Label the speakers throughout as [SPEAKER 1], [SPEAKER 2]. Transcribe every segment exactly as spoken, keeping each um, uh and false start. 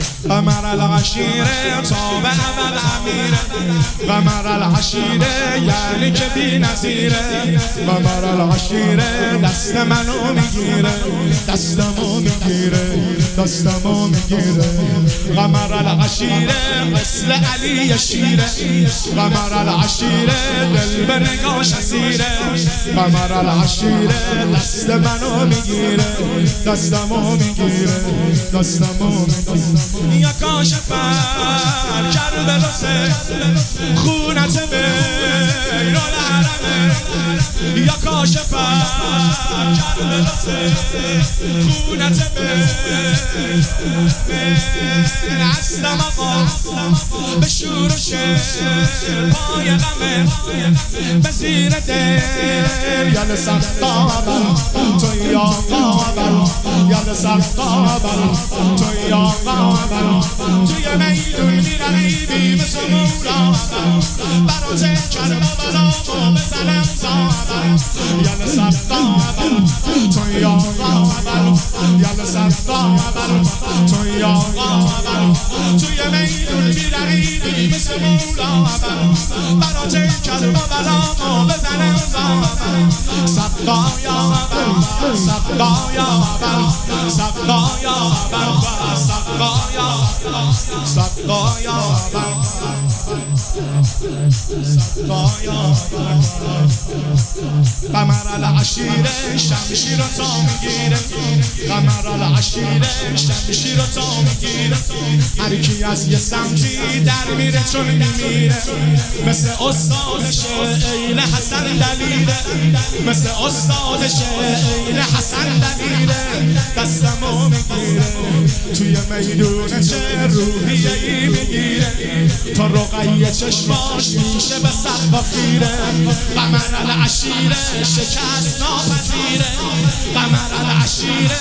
[SPEAKER 1] قمر العشیره تا به ابد امیره قمر العشیره یعنی که بی نظیره قمر العشیره دست منو میگیره دستمو میگیره دستمو میگیره قمر العشیره مثل علی شیره قمر العشیره دل به نگاش اسیره قمر العشیره دست منو میگیره دستمو میگیره دستمو میگیره یا کاشفر کربلا سه خونت میران حرمه یا کاشفر کربلا سه خونت میران اصلم آقا به شور و شعر پای غمه به زیر دل یل سختابر توی آقابر یل سختابر توی آقابر توی میدون میرقیبی مثل مولا برات کربلا ما بزنم زابر یل سختابر توی آقابر یل سختابر توی آقابر توی میدون میرقیبی مثل مولا برات کربلا ما بزنم زابر صدقا یا بر صدقا یا بر صدقا یا بر صدقا یا صدقا یا بر صدقا یا قمر العشیره شمشیر تا میگیره قمر العشیره شمشیر تا میگیره هر کی از یه سمتی در میره چون میمیره مثل استادش عین حسن دلیره مثل استادش عین حسن دلیره دستمو میگیره توی میدون چه روحیه ای میگیره تا رقیه چشماش میشه به سقف خیره قمر العشیره شکست ناپذیره قمر العشیره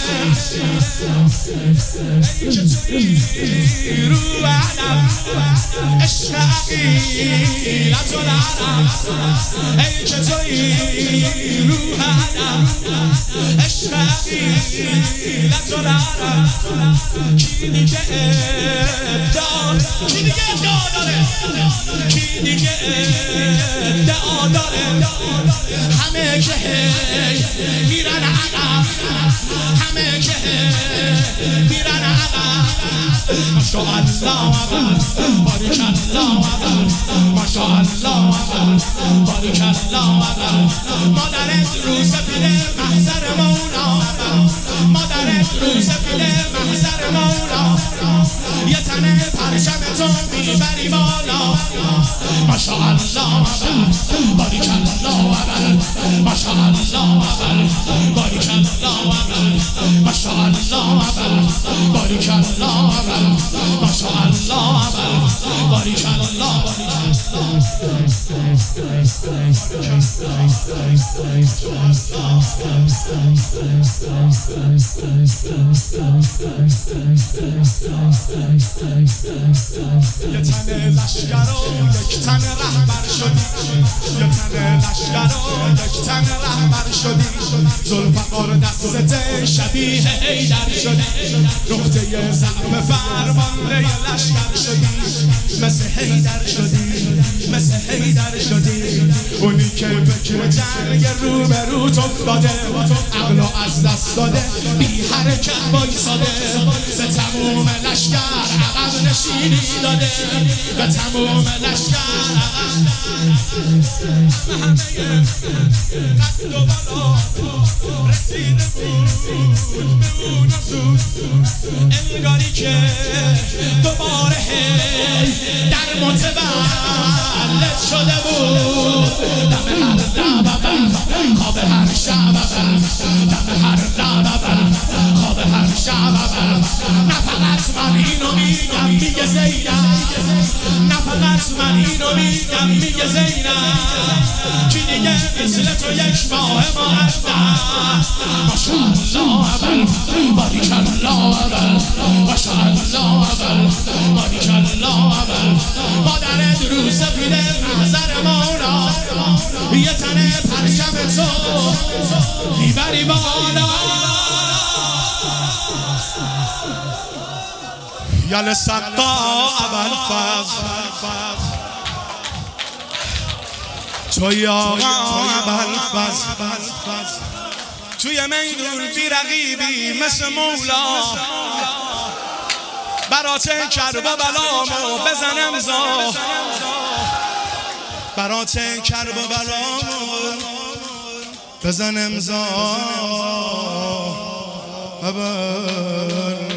[SPEAKER 1] ای که توی رو علم عشق عقیلت العرب ای که توی رو علم عشق عقیلت العرب کی دیگه ادعا کی دیگه ادعا داره کی دیگه ادعا داره همه که میرن عقب همه که میرن عقب ماشاءالله باریکالله ماشاءالله باریکالله مادرت رو سفید محضر مولا مادرت رو سفید محضر مولا یه تنه پرچم تو میبری بالا ماشاءالله باریکالله ماشاءالله باریکالله ماشاءالله باریکالله ماشاءالله باریکالله یه تنه لشگر و یک تنه رهبر شدی یه تنه لشگر و یک تنه رهبر شدی ذوالفقار دستت شبیه حیدر شدی نقطه ضعف فرمانده لشگر شدی مثل حیدر شدی مثل حیدر شدی اونی که فکر جنگ رو به روت افتاده عقل از دست داده بی حرکت بایستاده به تموم لشگر عقب نشینی داده به تموم لشگر همه قصد و بالا رسیده بود به اون زود انگاری که دوباره در متولد شده بود دم هر لبم خواب هر شبم دم هر لبم خواب هر شبم نه فقط من اینو میگم میگه زینب نه فقط من اینو میگم میگه زینب کی دیگه مثل تو یک ماه مقدم ماشاءالله اول باریکالله اول ماشاءالله اول باریکالله اول مادر رو سفید محضر مولا یه تنه پرچم تو میبری بالا یا لسقا ابوالفضل تو یا ابوالفضل توی میدون بی رقیبی مثل مولا برات کرب و بلامو بزن امضا برات کرب و بلامو بزن امضا